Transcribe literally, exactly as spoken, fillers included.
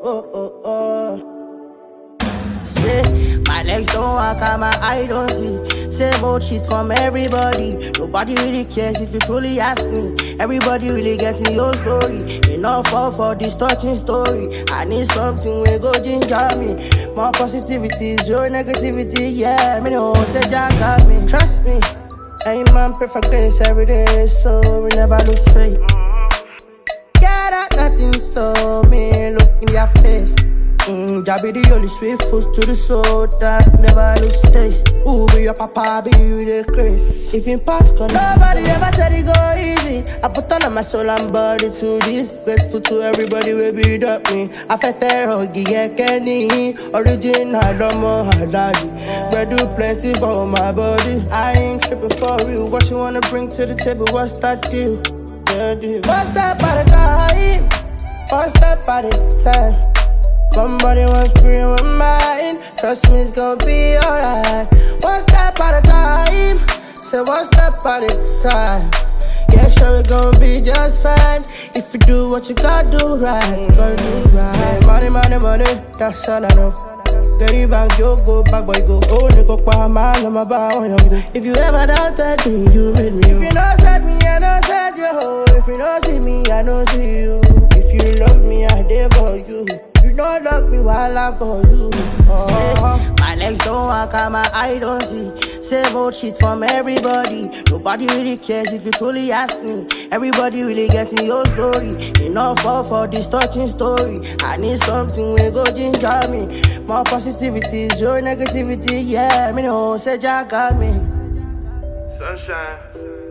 oh, oh, oh. Say, my legs don't walk and my eye don't see. Same old shit from everybody. Nobody really cares if you truly ask me. Everybody really getting your story. Enough fall for this touching story. I need something where go ginger me. More positivity, zero negativity. Yeah, me no say Jack got me. Trust me, I man pray for grace every day, so we never lose faith. Get out nothing, so me look in your face. Mm, Jah be the only sweet food to the soul that never lose taste. Ooh, be your papa, be you the grace. If in past gone, nobody ever said it go easy. I put on my soul and body to this. Grateful to everybody who beat up me. I felt the huggy, yeah, Kenny. Original, Lomo, Halali. But do plenty for my body. I ain't tripping for you. What you wanna bring to the table? What's that deal? Yeah, deal. What's that by the time? What's that by the time? Somebody wants free with mine. Trust me, it's gonna be alright. One step at a time. Say one step at a time. Yeah, sure, it's gonna be just fine. If you do what you gotta do right, gotta do right. Say money, money, money, that's all I know. Get it back, yo, go back, boy, go. Oh, nigga, kwa man, I'm about on your go. If you ever doubted me, you made me. If you don't set me, I don't set you. If you don't see me, I don't see you. If you love me, I there for you. Don't love me while I'm for you. Oh. Say, my legs don't walk and my eye don't see. Same old shit from everybody. Nobody really cares if you truly ask me. Everybody really getting your story. Enough fall for this touching story. I need something where go ginger me. More positivity, zero negativity. Yeah, me no say Jack got me. Sunshine.